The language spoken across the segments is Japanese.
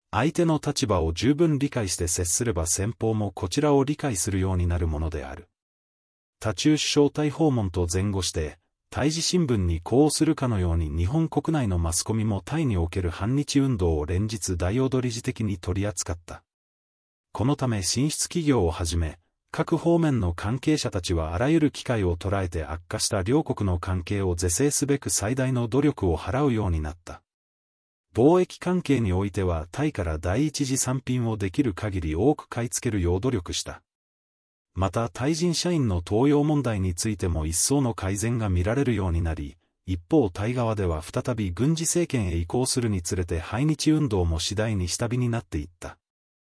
相手の立場を十分理解して接すれば先方もこちらを理解するようになるものである。他中首相タイ訪問と前後して、対峙新聞に呼応するかのように日本国内のマスコミもタイにおける反日運動を連日大踊り時的に取り扱った。このため進出企業をはじめ、各方面の関係者たちはあらゆる機会を捉えて悪化した両国の関係を是正すべく最大の努力を払うようになった。貿易関係においてはタイから第一次産品をできる限り多く買い付けるよう努力した。またタイ人社員の登用問題についても一層の改善が見られるようになり、一方タイ側では再び軍事政権へ移行するにつれて排日運動も次第に下火になっていった。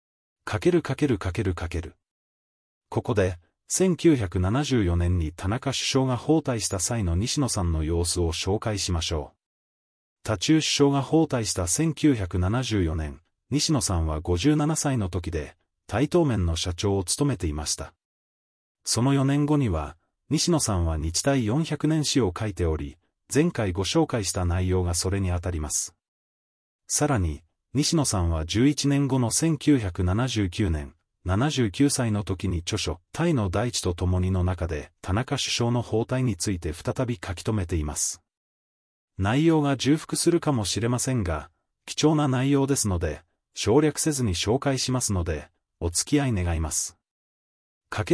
ここで、1974年に田中首相が訪台した際の西野さんの様子を紹介しましょう。他中首相が訪台した1974年、西野さんは57歳の時で、タイ東面の社長を務めていました。その4年後には、西野さんは日タイ400年史を書いており、前回ご紹介した内容がそれにあたります。さらに、西野さんは11年後の1979年、79歳の時に著書、タイの大地と共にの中で、田中首相の訪台について再び書き留めています。内容が重複するかもしれませんが、貴重な内容ですので、省略せずに紹介しますので、お付き合い願います。田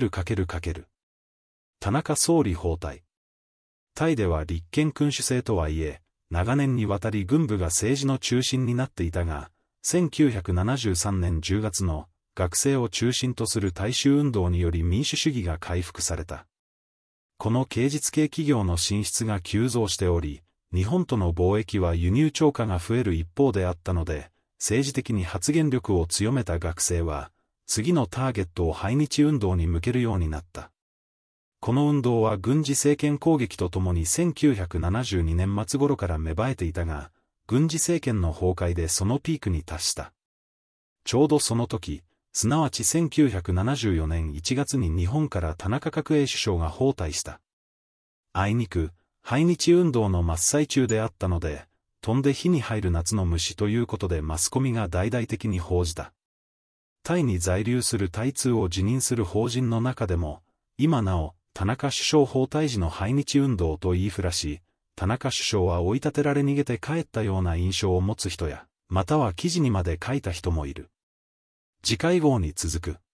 中総理訪台。タイでは立憲君主制とはいえ、長年にわたり軍部が政治の中心になっていたが、1973年10月の学生を中心とする大衆運動により民主主義が回復された。この芸術系企業の進出が急増しており、日本との貿易は輸入超過が増える一方であったので、政治的に発言力を強めた学生は、次のターゲットを排日運動に向けるようになった。この運動は軍事政権攻撃とともに1972年末頃から芽生えていたが、軍事政権の崩壊でそのピークに達した。ちょうどその時、すなわち1974年1月に日本から田中角栄首相が訪台した。あいにく、排日運動の真っ最中であったので、飛んで火に入る夏の虫ということでマスコミが大々的に報じた。タイに在留するタイ通を自認する法人の中でも、今なお、田中首相訪台時の排日運動と言いふらし、田中首相は追い立てられ逃げて帰ったような印象を持つ人や、または記事にまで書いた人もいる。次回号に続く。